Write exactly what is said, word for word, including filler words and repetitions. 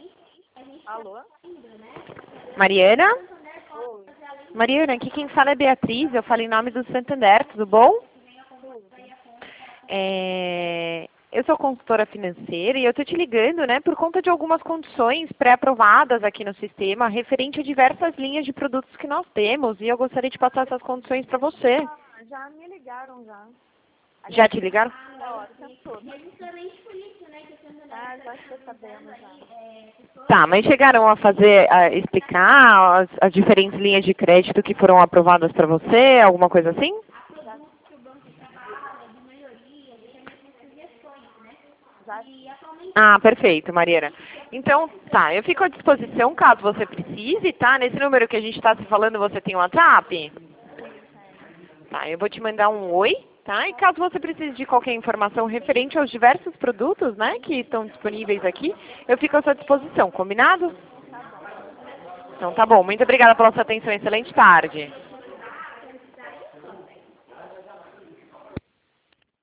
Alô? Mariana? Oi. Mariana, aqui quem fala é Beatriz, eu falo em nome do Santander, tudo bom? É, eu sou consultora financeira e eu estou te ligando, né, por conta de algumas condições pré-aprovadas aqui no sistema, referente a diversas linhas de produtos que nós temos, e eu gostaria de passar essas condições para você. Ah, já me ligaram já. Já te ligaram? Na hora, o tempo todo. Ah, já estou sabendo já. Tá, mas chegaram a fazer, a explicar as, as diferentes linhas de crédito que foram aprovadas para você, alguma coisa assim? Já, já, Ah, perfeito, Mariana. Então, tá, eu fico à disposição caso você precise, tá? Nesse número que a gente está se falando, você tem um WhatsApp? Tá, eu vou te mandar um oi, tá? E caso você precise de qualquer informação referente aos diversos produtos, né, que estão disponíveis aqui, eu fico à sua disposição, combinado? tá bom. Então tá bom, muito obrigada pela sua atenção, excelente tarde.